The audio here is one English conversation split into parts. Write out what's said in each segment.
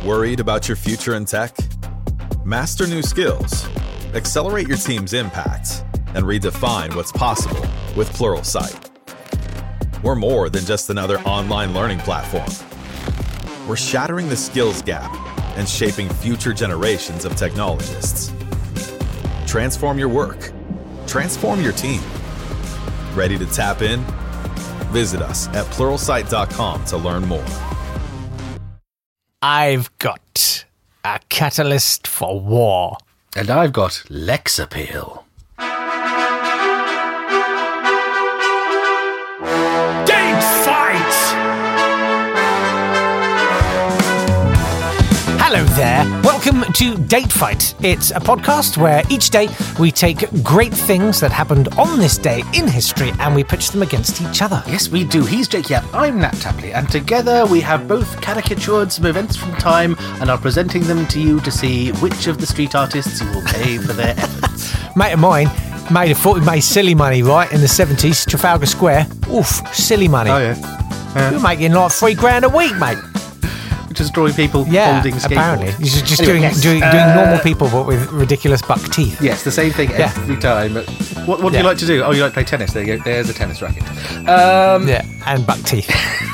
Worried about your future in tech? Master new skills, accelerate your team's impact, and redefine what's possible with Pluralsight. We're more than just another online learning platform. We're shattering the skills gap and shaping future generations of technologists. Transform your work. Transform your team. Ready to tap in? Visit us at pluralsight.com to learn more. I've got a catalyst for war. And I've got Lexappeal. Date fight! Hello there. Welcome to Date Fight. It's a podcast where each day we take great things that happened on this day in history and we pitch them against each other. Yes, we do. He's Jake Yap, I'm Nat Tapley, and together we have both caricatured some events from time and are presenting them to you to see which of the street artists you will pay for their efforts. Mate of mine made silly money, right, in the 70s, Trafalgar Square. Oof, silly money. Oh, yeah. You're making like $3,000 a week, mate. Just drawing people holding skateboards. Apparently. He's just Anyway, doing normal people, but with ridiculous buck teeth. Yes, the same thing every time. But what do you like to do? Oh, you like to play tennis. There you go. There's a tennis racket. And buck teeth.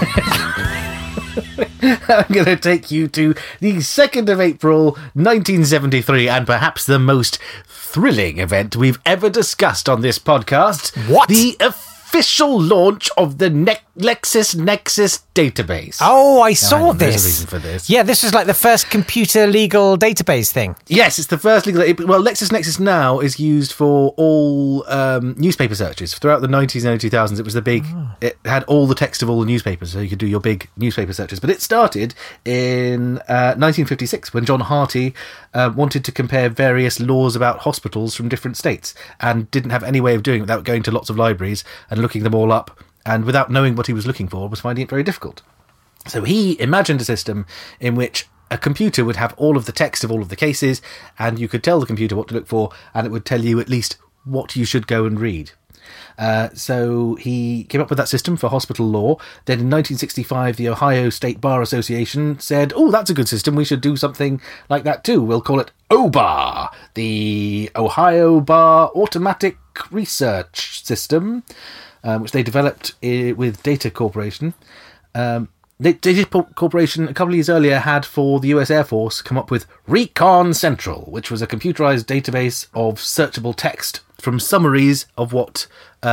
I'm going to take you to the 2nd of April, 1973, and perhaps the most thrilling event we've ever discussed on this podcast. What? The official launch of the LexisNexis database. Oh, I saw this. There's a reason for this. Yeah, this was like the first computer legal database thing. Yes, it's the first legal... Well, LexisNexis now is used for all newspaper searches. Throughout the 90s and early 2000s, it was the big... It had all the text of all the newspapers, so you could do your big newspaper searches. But it started in 1956, when John Harty wanted to compare various laws about hospitals from different states, and didn't have any way of doing it without going to lots of libraries and looking them all up, and without knowing what he was looking for, was finding it very difficult. So he imagined a system in which a computer would have all of the text of all of the cases, and you could tell the computer what to look for, and it would tell you at least what you should go and read. So he came up with that system for hospital law. Then in 1965, the Ohio State Bar Association said, oh, that's a good system. We should do something like that too. We'll call it OBAR, the Ohio Bar Automatic Research System, which they developed with Data Corporation. Data Corporation, a couple of years earlier, had for the US Air Force come up with Recon Central, which was a computerized database of searchable text from summaries of what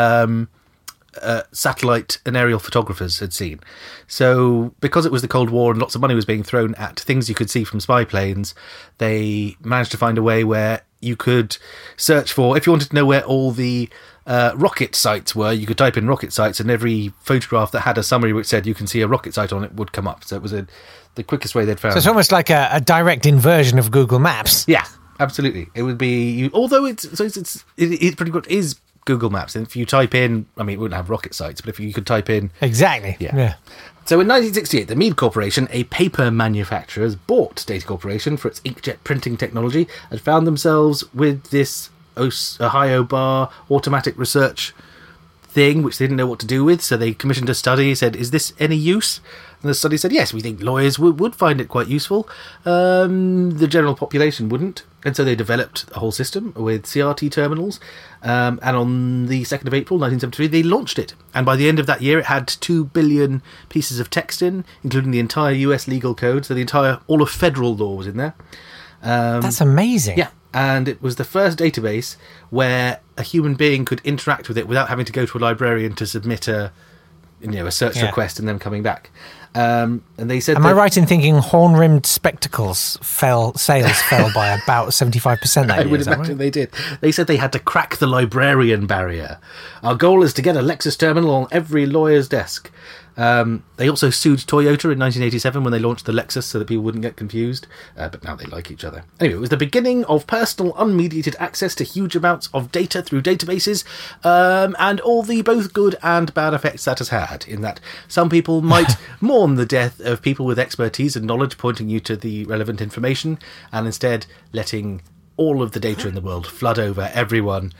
satellite and aerial photographers had seen. So because it was the Cold War and lots of money was being thrown at things you could see from spy planes, they managed to find a way where you could search for, if you wanted to know where all the rocket sites were, you could type in rocket sites, and every photograph that had a summary which said you can see a rocket site on it would come up. So it was the quickest way they'd found. So it's almost like a direct inversion of Google Maps. Yeah, absolutely. It would be, although it's pretty good, is Google Maps. And if you type in, I mean, it wouldn't have rocket sites, but if you could type in... Exactly. Yeah. So in 1968, the Mead Corporation, a paper manufacturer, bought Data Corporation for its inkjet printing technology and found themselves with this Ohio Bar automatic research thing, which they didn't know what to do with. So they commissioned a study, said, is this any use? And the study said, yes, we think lawyers would find it quite useful. The general population wouldn't. And so they developed a whole system with CRT terminals. And on the 2nd of April, 1973, they launched it. And by the end of that year, it had 2 billion pieces of text in, including the entire US legal code. So all of federal law was in there. That's amazing. Yeah. And it was the first database where a human being could interact with it without having to go to a librarian to submit a search request and then coming back. And they said, am I right in thinking horn-rimmed spectacles sales fell by about 75% that year? I would imagine they did. They said they had to crack the librarian barrier. Our goal is to get a Lexis terminal on every lawyer's desk. They also sued Toyota in 1987 when they launched the Lexus so that people wouldn't get confused, but now they like each other. Anyway, it was the beginning of personal unmediated access to huge amounts of data through databases, and all the both good and bad effects that has had, in that some people might mourn the death of people with expertise and knowledge pointing you to the relevant information, and instead letting all of the data in the world flood over everyone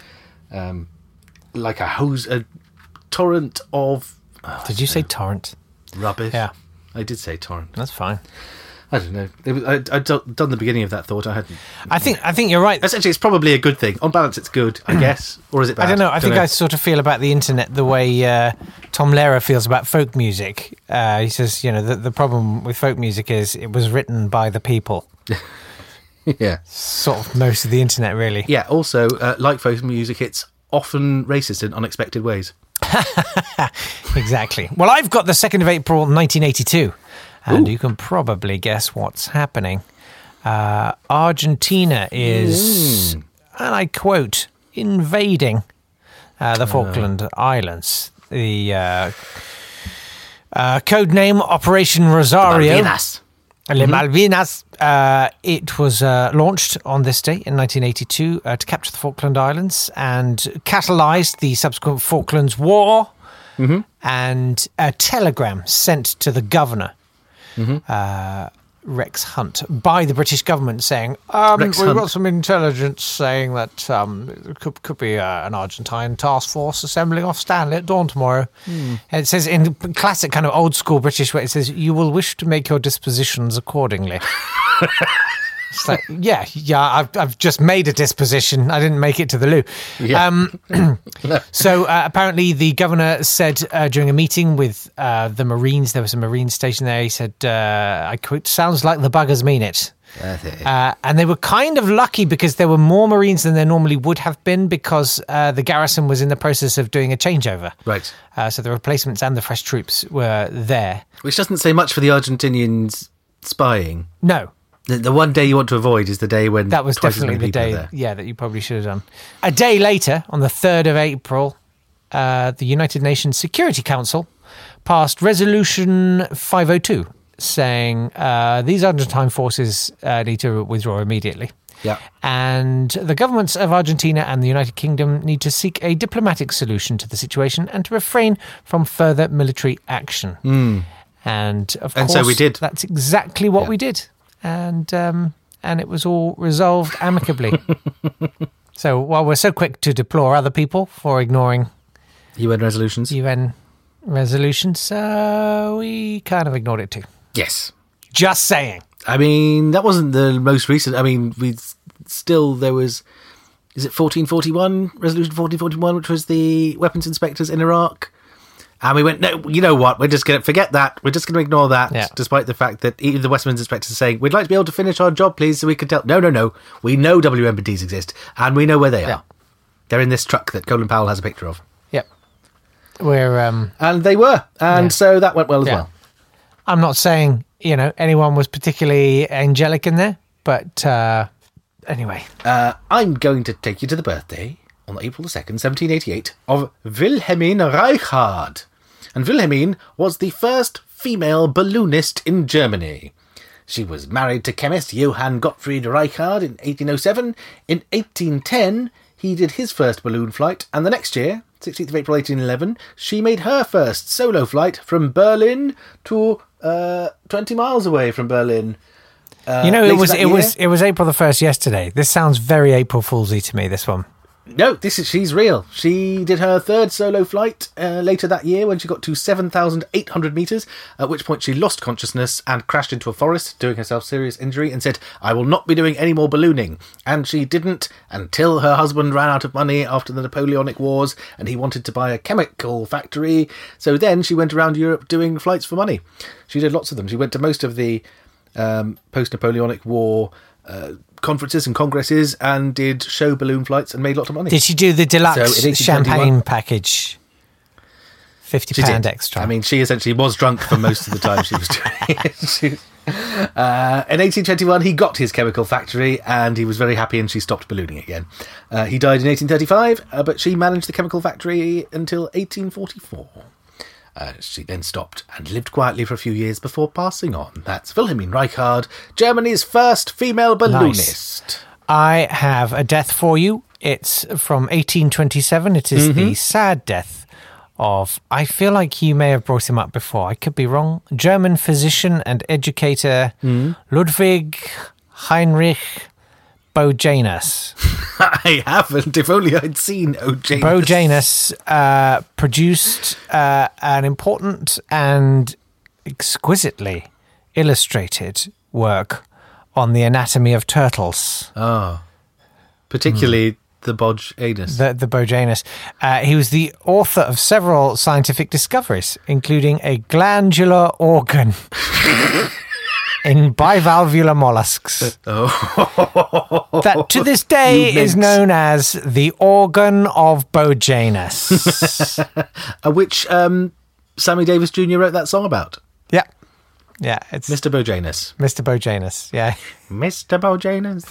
like a torrent of... Did you say torrent? Rubbish. Yeah. I did say torrent. That's fine. I don't know. I'd done the beginning of that thought. I hadn't. I think you're right. Essentially, it's probably a good thing. On balance, it's good, I guess. Or is it bad? I don't know. I think I sort of feel about the internet the way Tom Lehrer feels about folk music. He says, the problem with folk music is it was written by the people. Yeah. Sort of most of the internet, really. Yeah, also, like folk music, it's often racist in unexpected ways. Exactly. Well, I've got the 2nd of April, 1982. And you can probably guess what's happening. Argentina is, and I quote, invading the Falkland Islands. The code name Operation Rosario. Malvinas. Le Malvinas. It was launched on this day in 1982 to capture the Falkland Islands and catalysed the subsequent Falklands War. And a telegram sent to the governor, Rex Hunt, by the British government saying, we've got some intelligence saying that it could be an Argentine task force assembling off Stanley at dawn tomorrow. And it says, in classic kind of old school British way, it says, you will wish to make your dispositions accordingly. It's like, yeah, I've just made a disposition. I didn't make it to the loo. Yeah. So apparently the governor said during a meeting with the Marines, there was a Marine station there, he said, I quote, sounds like the buggers mean it. And they were kind of lucky because there were more Marines than there normally would have been because the garrison was in the process of doing a changeover. Right. So the replacements and the fresh troops were there. Which doesn't say much for the Argentinians spying. No. The one day you want to avoid is the day when that was definitely the day, that you probably should have done. A day later, on the 3rd of April, the United Nations Security Council passed Resolution 502, saying these Argentine forces need to withdraw immediately. Yeah. And the governments of Argentina and the United Kingdom need to seek a diplomatic solution to the situation and to refrain from further military action. And of course, so we did. That's exactly what we did. And it was all resolved amicably. So while we're so quick to deplore other people for ignoring UN resolutions, we kind of ignored it too. Yes. Just saying. I mean, that wasn't the most recent. I mean, there was, is it 1441, Resolution 1441, which was the weapons inspectors in Iraq? And we went, no, you know what? We're just going to forget that. We're just going to ignore that, despite the fact that even the Westminster inspectors are saying, we'd like to be able to finish our job, please, so we can tell. No. We know WMPDs exist, and we know where they are. They're in this truck that Colin Powell has a picture of. Yep. We're and they were. And so that went well as well. I'm not saying, anyone was particularly angelic in there, but anyway. I'm going to take you to the birthday on April the 2nd, 1788, of Wilhelmine Reichard. And Wilhelmine was the first female balloonist in Germany. She was married to chemist Johann Gottfried Reichard in 1807. In 1810, he did his first balloon flight, and the next year, 16th of April 1811, she made her first solo flight from Berlin to 20 miles away from Berlin. It was April the 1st yesterday. This sounds very April Foolsy to me, this one. No, she's real. She did her third solo flight later that year when she got to 7,800 metres, at which point she lost consciousness and crashed into a forest, doing herself serious injury, and said, I will not be doing any more ballooning. And she didn't until her husband ran out of money after the Napoleonic Wars, and he wanted to buy a chemical factory. So then she went around Europe doing flights for money. She did lots of them. She went to most of the post-Napoleonic War conferences and congresses and did show balloon flights and made lots of money. Did she do the deluxe champagne package? £50 extra. I mean, she essentially was drunk for most of the time she was doing it. In 1821, he got his chemical factory and he was very happy and she stopped ballooning again. He died in 1835, but she managed the chemical factory until 1844. She then stopped and lived quietly for a few years before passing on. That's Wilhelmine Reichard, Germany's first female balloonist. Nice. I have a death for you. It's from 1827. It is the sad death of, I feel like you may have brought him up before, I could be wrong, German physician and educator Ludwig Heinrich Bojanus. I haven't, if only I'd seen Bojanus. Bojanus produced an important and exquisitely illustrated work on the anatomy of turtles. Oh. Particularly the Bojanus. The Bojanus. He was the author of several scientific discoveries, including a glandular organ in bivalvular mollusks that to this day is known as the organ of Bojanus. Which Sammy Davis Jr. wrote that song about. Yeah, it's Mr. Bojanus. Mr. Bojanus, yeah. Mr. Bojanus.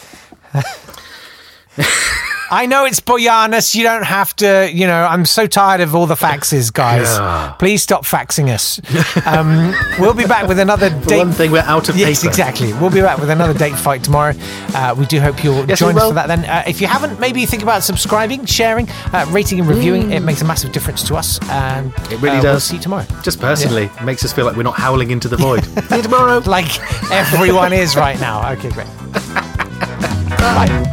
I know it's Bojanus. You don't have to, I'm so tired of all the faxes, guys. Yeah. Please stop faxing us. We'll be back with another date. One thing, we're out of paper. Yes, exactly. We'll be back with another date fight tomorrow. We do hope you'll join us for that then. If you haven't, maybe think about subscribing, sharing, rating and reviewing. It makes a massive difference to us. And it really does. We'll see you tomorrow. Just personally, it makes us feel like we're not howling into the void. See you tomorrow. Like everyone is right now. Okay, great. Bye.